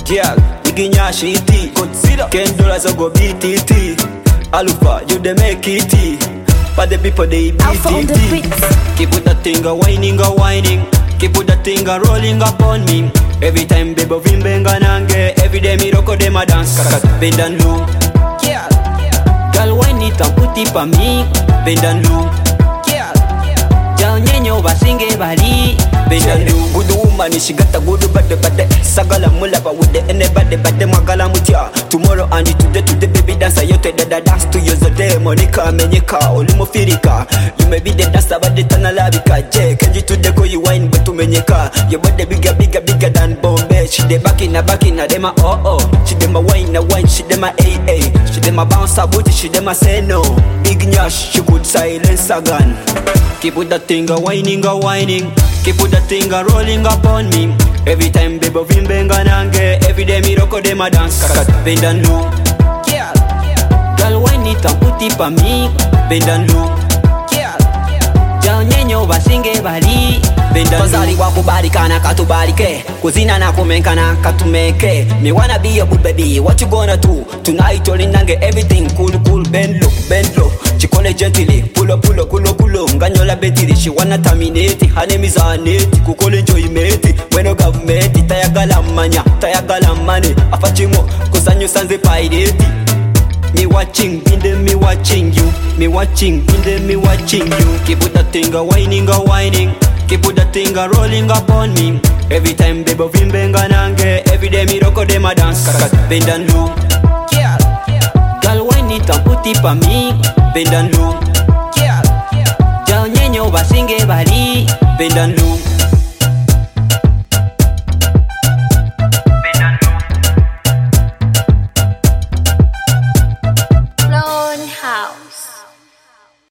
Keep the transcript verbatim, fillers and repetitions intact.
Yeah, iginya shiti. Consider ten dollars I go B T T. Alpha, you dey make it. But the people they beat Alpha on the it. beats. Keep with that thing a whining, a whining. Keep with that thing a rolling upon me. Every time baby vimbenga nange. Every day me rocko dem a dance. Kakat bend and low. Yeah. Girl wine it and put it pa me. Bend and low. Yeah. Girl nyenyo basinge bali. Bend and low. Good woman she got a good body body. Sagala mulapa with the anybody body magala mutia. Tomorrow and today today baby dancer yote dada dance to you zode Monica menyeka olumo firika. You may be the dancer but the tanala bika je. Kenji today go you wine but to menyeka. Your body bigger bigger bigger than Bombay. She dey back in a back in a dem a oh oh. She dem a wine a wine she dem a a a. She dem a bounce a booty she dem a say no. Big nyash she could silence a gun. Keep with that thing a whining a whining. Keep with that thing a rolling upon me. Every time baby vimbenga nange. Every day me rocko dem a dance. Kakat bend and low. Yeah. Girl wine it and put it pa me. Bend and low. Yeah. Girl nyenyo basinge bali. Bend and low. Kozali wakubarika na katubarike. Kuzina na kumenka na katumeke. Me wanna be a good baby. What you gonna do? Tonight all in nange everything cool cool. Bend low, bend low. Chikole gently. Pull up, pull up, pull up, pull up. Nganyola betili. She wanna terminate. Her name is Anette. Kukole enjoyment. Weno government. Tayagala manya. Tayagala money. Afachimo. Kuzanyo sanze paideti. Me watching, in them me watching you. Me watching, in them me watching you. Keep with that thing a whining, a whining. Keep with that thing a rolling upon me. Every time baby vimbenga nange. Every day me rocko dem a dance. Kakat bend and low. Yeah. Girl wine it and put it pa me. Bend and low. Yeah. Girl nyenyo basinge bali. Bend and low. Lone House.